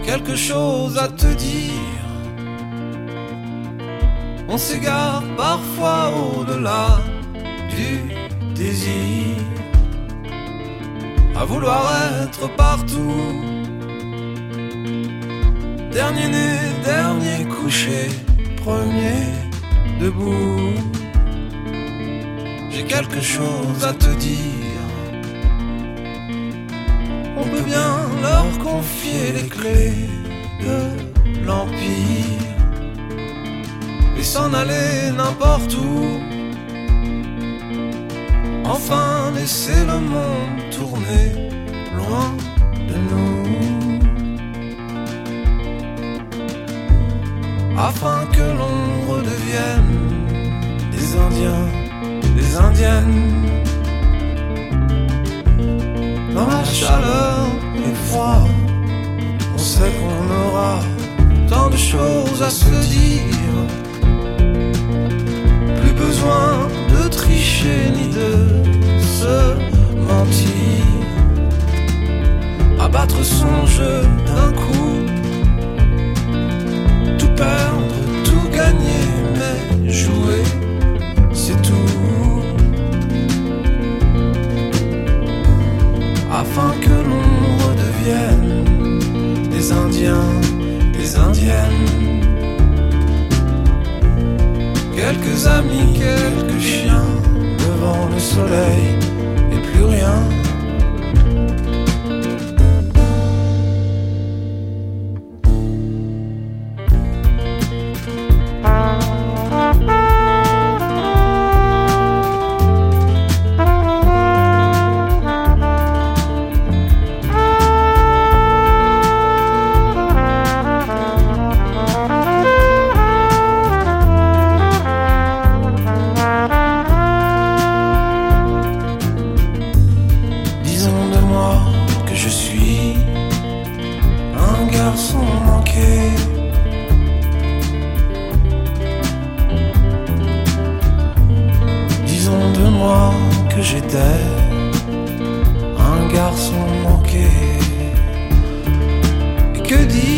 quelque chose à te dire. On s'égare parfois au-delà du désir, à vouloir être partout. Dernier né, dernier couché, premier debout. J'ai quelque chose à te dire. On peut bien leur confier les clés de l'empire et s'en aller n'importe où. Enfin laisser le monde tourner loin de nous, afin que l'on redevienne des Indiens, des Indiennes. Dans la chaleur et le froid, on sait qu'on aura tant de choses à se dire. Plus besoin de tricher ni de se mentir. Abattre son jeu d'un coup, tout perdre, tout gagner, mais jouer, c'est tout. Afin que l'on redevienne des Indiens, des Indiennes. Quelques amis, quelques chiens, devant le soleil et plus rien. Que j'étais un garçon manqué. Et que dire?